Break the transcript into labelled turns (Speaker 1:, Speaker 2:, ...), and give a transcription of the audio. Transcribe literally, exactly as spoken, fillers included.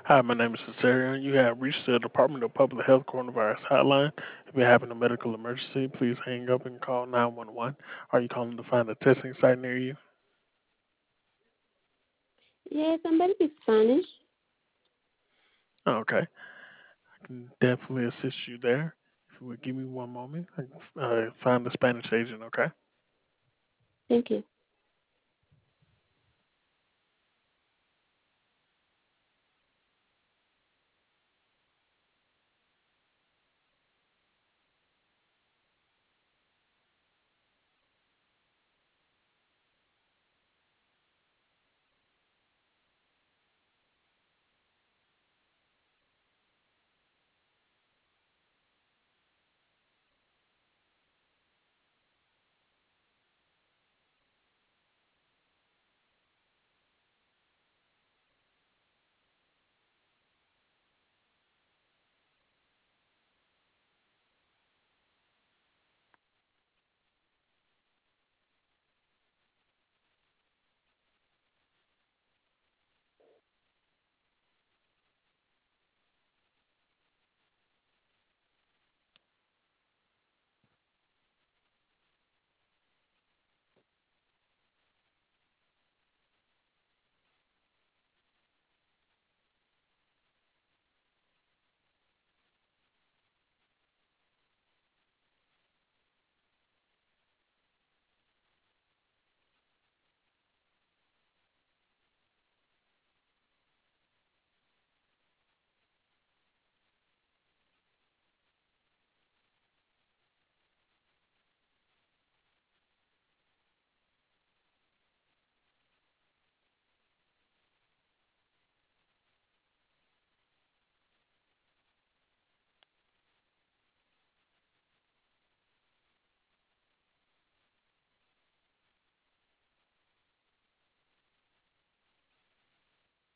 Speaker 1: Hi, my name is Cesarion. You have reached the Department of Public Health Coronavirus Hotline. If you're having a medical emergency, please hang up and call nine one one. Are you calling to find a testing site near you?
Speaker 2: Yes, somebody speak Spanish.
Speaker 1: Okay, I can definitely assist you there. If you would give me one moment, I can uh, find the Spanish agent, okay?
Speaker 2: Thank you.